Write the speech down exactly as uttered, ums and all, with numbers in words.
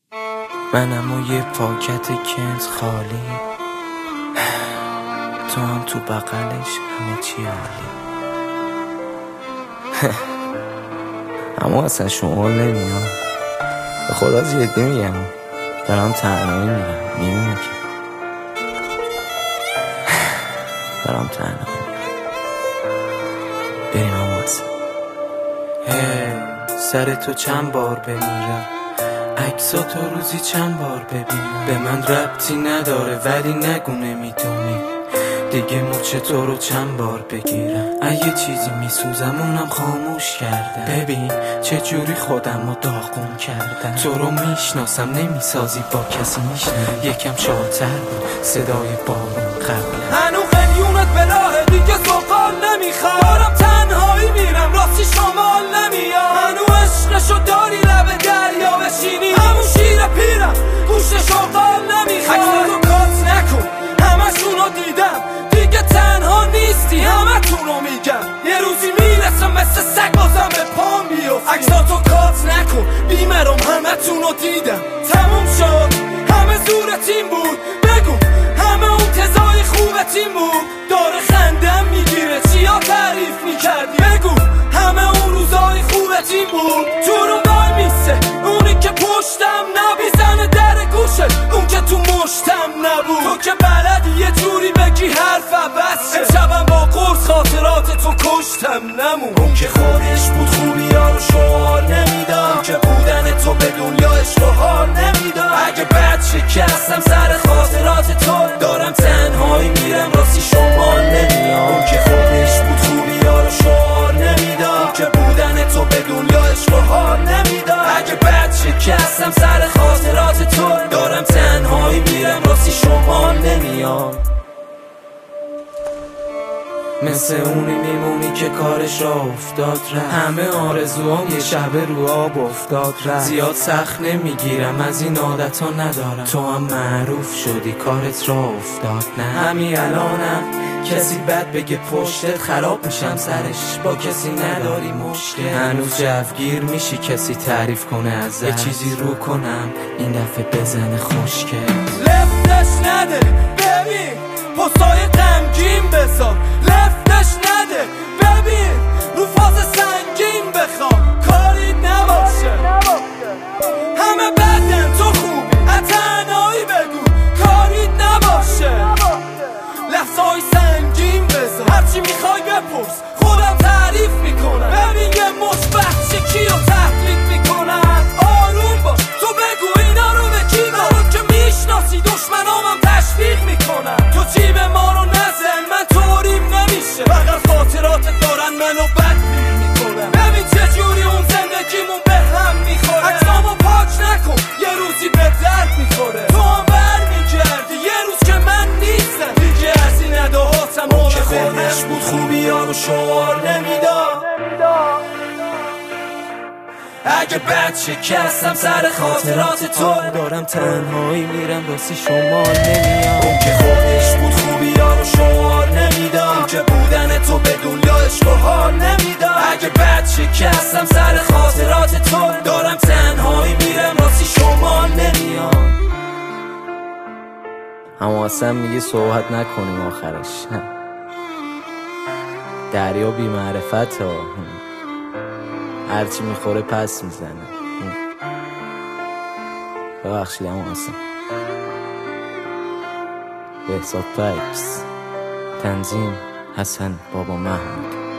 منم و یه پاکت کنز خالی، تو هم تو بغلش، همه چی عالی. اما اصلا شما نمیام، به خدا جدی میگم، دارم تنهایی میرم، میمونی که دارم تنهایی بریم. اما اصلا هی سر تو چند بار بمیرم، عکسا تو روزی چند بار ببینم. به من ربطی نداره ولی نگو نمیدونی، دیگه مچ تو رو چند بار بگیرم. اگه چیزی میسوزم اونم خاموش کردم. ببین چه جوری خودم رو داغون کردم. تو رو میشناسم نمیسازی با کسی میشنم. یکم شادتر بود صدای بارون قبل. هنو خیلیونت بلاهه دیگه سوقال نمیخوام. دارم تنهایی میرم راستی شمال نمیام. هنو عشقشو داری لب دریا بشینی، همون شیر پیرم گوش شغال نمیخوام. عکساتو کات نکن همشونو دیدم، دیگه تنها نیستی همه تونو میگم. یه روزی میرسم مثل سگ بازم به پام بیفتی. عکساتو کات نکن بیمرم همه تونو دیدم. تموم شد همه زور تیم بود، بگو همه اون تزای خوب تیم بود. داره خندم میگیره چیا تعریف میکردی، بگو همه اون روزای خوب تیم بود. تو رو بر میسه اونی که پشتم نبیزنه در گوشت، اون که تو مشتم نبود. تو که بلدی یه جوری بگی حرف عوض شه. امشبم با قرص خاطرات تو کشتم نمون. اون که خودش بود خوبی ها رو شعار نمیدم، اون که بودن تو به دنیا عشق و حال نمیدم. اگه بد شکستم سر خاطرات تو، دارم تنهایی میرم راستی شمال نمیام. اون که خودش بود خوبی ها رو شعار نمیدم، اون که بودن تو به دنیا عشق و حال نمیدم. اگه بد شکستم سر خاطرات تو، دارم تنهایی میرم راستی شمال نمیام. مثل اونی میمونی که کارش را افتاد رفت. همه آرزوام یه شب رو آب افتاد رفت. زیاد سخت نمیگیرم از این عادت ها ندارم، تو هم معروف شدی کارت را افتاد. نه همین الانم کسی بد بگه پشتت خراب میشم سرش، با کسی نداری مشکل. هنوز جوگیر میشی کسی تعریف کنه ازت، یه چیزی رو کنم این دفعه بزنه خوشگل. لفتش نده ببین پستای غمگین بذار، لفتش نده ببین رو فاز سنگین بخوام. کاری نباشه همه بدن تو خوبی، تنهایی بگو کاری نباشه. لحظه‌های سنگین بذار، هرچی میخوای بپرس خودم تعریف میکنم. ببین یه مشبخت شکی رو تحقیق میکنم. آروم باش تو بگو اینا رو به کی دارم که میشناسی، دشمنامم تشویق میکنم. تو جیب ما رو نزن من طوریم نمیشه، فقط خاطرات دارن منو بدبیر میکنم. ببین چجوری اون زندگیمون به هم میخوره. عکسامو پاک نکن یه روزی به درد میخوره. تو هم بر میگردی یه روز که من نیستم، دیگه از این اداهاتم اون که خودش بود خوبی ها رو شعار نمیداد. اگه بد شکستم سر خاطرات تو، دارم تنهایی میرم راستی شمال نمیام. اون که خودش بود خوبی ها رو شعار نمیداد، اون که بودن تو به دنیا عشق و حال نمیداد. اگه بد شکستم سر خاطرات تو، دارم تنهایی میرم راستی شمال نمیام. اما اصلا میگه صحبت نکنیم آخرش، دریا بی معرفت ها، هرچی میخوره پس میزنه. ببخشید اما اصلا. بهزاد پایپس، تنظیم حسن بابا محمود.